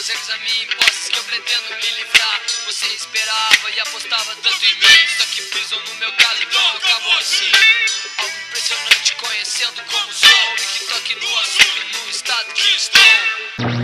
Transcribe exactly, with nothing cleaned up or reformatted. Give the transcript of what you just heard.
Apenas eles a mim, posses que eu pretendo me livrar. Você esperava e apostava tanto em mim, só que pisam no meu galo e pronto, acabou assim. Algo impressionante conhecendo como sou, e que toque no assunto e no estado que estou.